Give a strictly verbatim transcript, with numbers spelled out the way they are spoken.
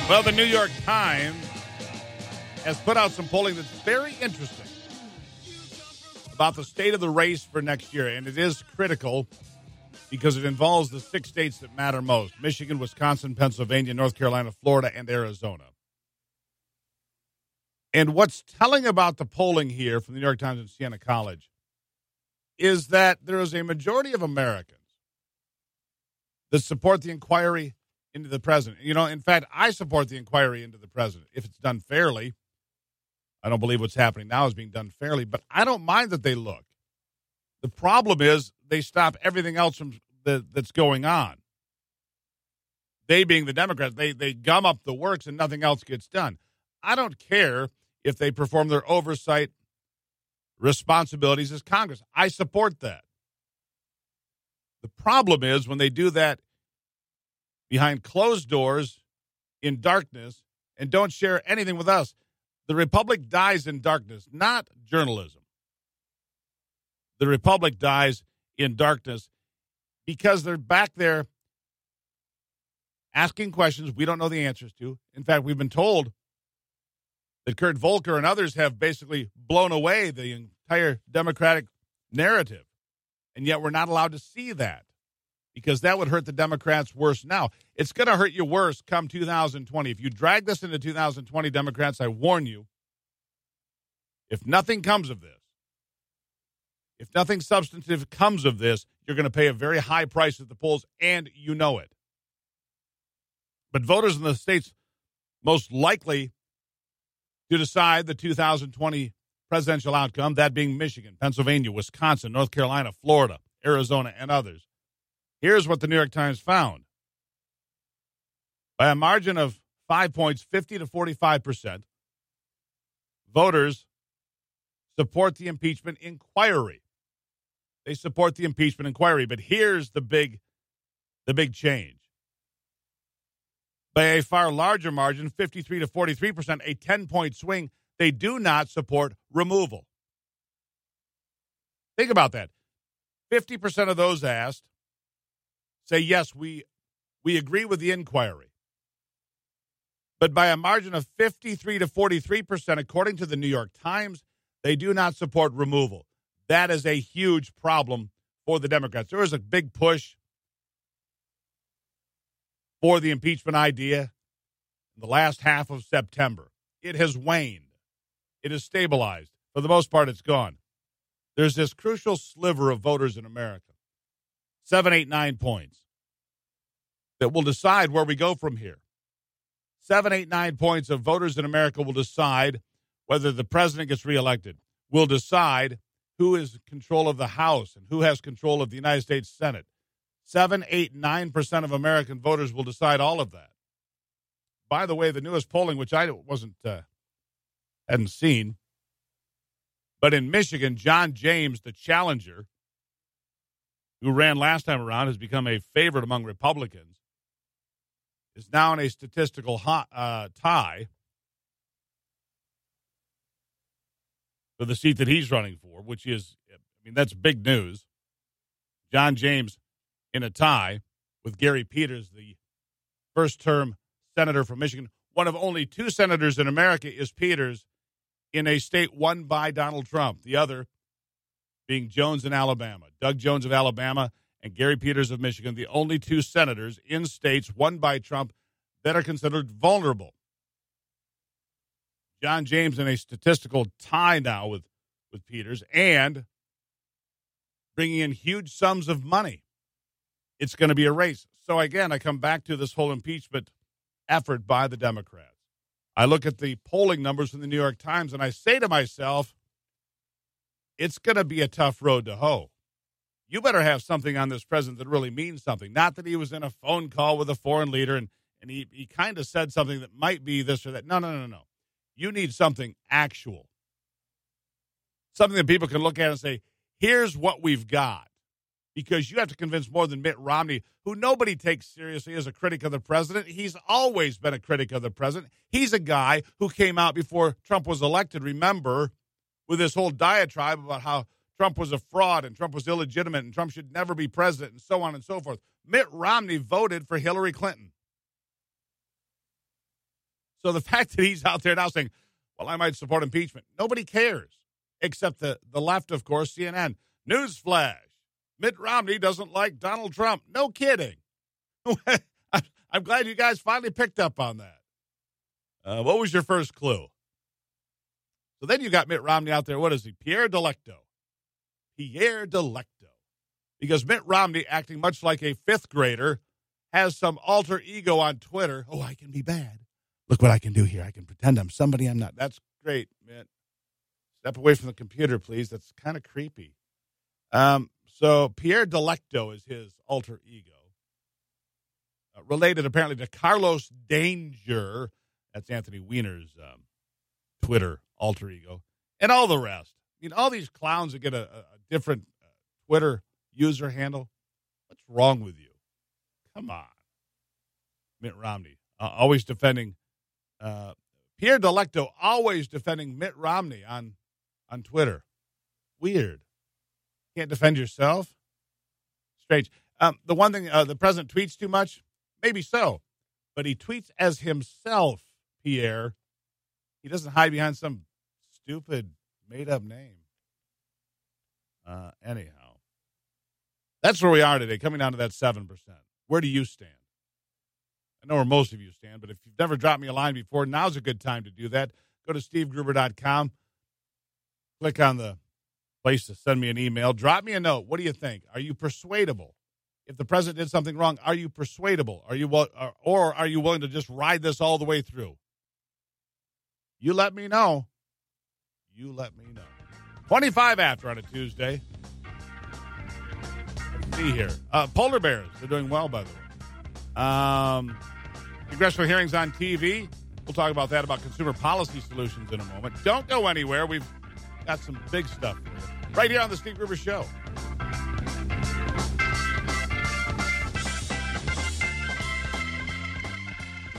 Well, the New York Times has put out some polling that's very interesting about the state of the race for next year, and it is critical because it involves the six states that matter most: Michigan, Wisconsin, Pennsylvania, North Carolina, Florida, and Arizona. And what's telling about the polling here from the New York Times and Siena College is that there is a majority of Americans that support the inquiry into the president. You know, in fact, I support the inquiry into the president if it's done fairly. I don't believe what's happening now is being done fairly, but I don't mind that they look. The problem is they stop everything else from the, that's going on. They being the Democrats, they they gum up the works and nothing else gets done. I don't care if they perform their oversight responsibilities as Congress. I support that. The problem is when they do that behind closed doors in darkness and don't share anything with us. The Republic dies in darkness, not journalism. The Republic dies in darkness because they're back there asking questions we don't know the answers to. In fact, we've been told that Kurt Volker and others have basically blown away the entire Democratic narrative, and yet we're not allowed to see that because that would hurt the Democrats worse now. It's going to hurt you worse come two thousand twenty. If you drag this into two thousand twenty, Democrats, I warn you, if nothing comes of this, if nothing substantive comes of this, you're going to pay a very high price at the polls, and you know it. But voters in the states most likely to decide the two thousand twenty presidential outcome, that being Michigan, Pennsylvania, Wisconsin, North Carolina, Florida, Arizona, and others. Here's what the New York Times found. By a margin of five points, fifty to forty-five percent, voters support the impeachment inquiry. They support the impeachment inquiry, but here's the big, the big change. By a far larger margin, fifty-three to forty-three percent, a ten-point swing, they do not support removal. Think about that. fifty percent of those asked say, yes, we we agree with the inquiry. But by a margin of fifty-three to forty-three percent, according to the New York Times, they do not support removal. That is a huge problem for the Democrats. There was a big push for the impeachment idea in the last half of September. It has waned. It has stabilized. For the most part, it's gone. There's this crucial sliver of voters in America, seven, eight, nine points, that will decide where we go from here. Seven, eight, nine points of voters in America will decide whether the president gets reelected, will decide who is in control of the House and who has control of the United States Senate. Seven, eight, nine percent of American voters will decide all of that. By the way, the newest polling, which I wasn't uh, hadn't seen, but in Michigan, John James, the challenger, who ran last time around, has become a favorite among Republicans, is now in a statistical hot, uh, tie for the seat that he's running for, which is, I mean, that's big news. John James in a tie with Gary Peters, the first-term senator from Michigan. One of only two senators in America is Peters in a state won by Donald Trump. The other being Jones in Alabama. Doug Jones of Alabama and Gary Peters of Michigan, the only two senators in states won by Trump that are considered vulnerable. John James in a statistical tie now with, with Peters and bringing in huge sums of money. It's going to be a race. So, again, I come back to this whole impeachment effort by the Democrats. I look at the polling numbers from the New York Times, and I say to myself, it's going to be a tough road to hoe. You better have something on this president that really means something. Not that he was in a phone call with a foreign leader and, and he, he kind of said something that might be this or that. No, no, no, no. You need something actual. Something that people can look at and say, here's what we've got. Because you have to convince more than Mitt Romney, who nobody takes seriously as a critic of the president. He's always been a critic of the president. He's a guy who came out before Trump was elected, remember, with this whole diatribe about how Trump was a fraud and Trump was illegitimate and Trump should never be president and so on and so forth. Mitt Romney voted for Hillary Clinton. So the fact that he's out there now saying, well, I might support impeachment, nobody cares except the, the left, of course, C N N. Newsflash, Mitt Romney doesn't like Donald Trump. No kidding. I'm glad you guys finally picked up on that. Uh, what was your first clue? So then you got Mitt Romney out there. What is he? Pierre Delecto. Pierre Delecto. Because Mitt Romney, acting much like a fifth grader, has some alter ego on Twitter. Oh, I can be bad. Look what I can do here. I can pretend I'm somebody I'm not. That's great, Mitt. Step away from the computer, please. That's kind of creepy. Um, so Pierre Delecto is his alter ego. Uh, related, apparently, to Carlos Danger. That's Anthony Weiner's um, Twitter alter ego. And all the rest. I mean, all these clowns that get a, a different uh, Twitter user handle. What's wrong with you? Come on. Mitt Romney, uh, always defending, uh, Pierre Delecto, always defending Mitt Romney on, on Twitter. Weird. Can't defend yourself? Strange. Um, the one thing, uh, the president tweets too much? Maybe so. But he tweets as himself, Pierre. He doesn't hide behind some stupid, made-up name. Uh, anyhow. That's where we are today, coming down to that seven percent. Where do you stand? I know where most of you stand, but if you've never dropped me a line before, now's a good time to do that. Go to steve gruber dot com. Click on the place to send me an email. Drop me a note. What do you think? Are you persuadable? If the president did something wrong, are you persuadable? Are you or are you willing to just ride this all the way through? You let me know. You let me know. twenty-five after on a Tuesday. Let's see here. Uh, polar bears. They're doing well, by the way. Um, congressional hearings on T V. We'll talk about that, about consumer policy solutions in a moment. Don't go anywhere. We've got some big stuff for you right here on the Steve Gruber Show.